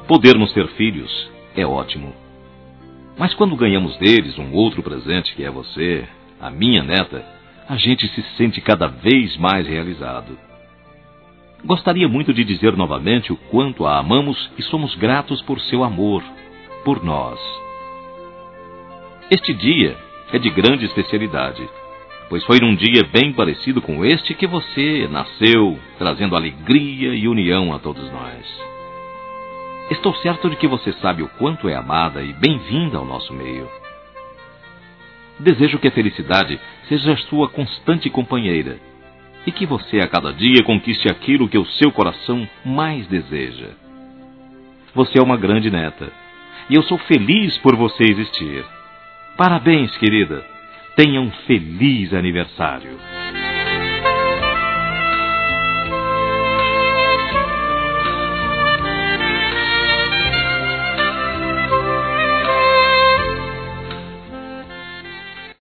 Podermos ter filhos é ótimo. Mas quando ganhamos deles um outro presente, que é você, a minha neta, a gente se sente cada vez mais realizado. Gostaria muito de dizer novamente o quanto a amamos e somos gratos por seu amor, por nós. Este dia é de grande especialidade, pois foi num dia bem parecido com este que você nasceu, trazendo alegria e união a todos nós. Estou certo de que você sabe o quanto é amada e bem-vinda ao nosso meio. Desejo que a felicidade seja sua constante companheira e que você a cada dia conquiste aquilo que o seu coração mais deseja. Você é uma grande neta e eu sou feliz por você existir. Parabéns, querida. Tenha um feliz aniversário.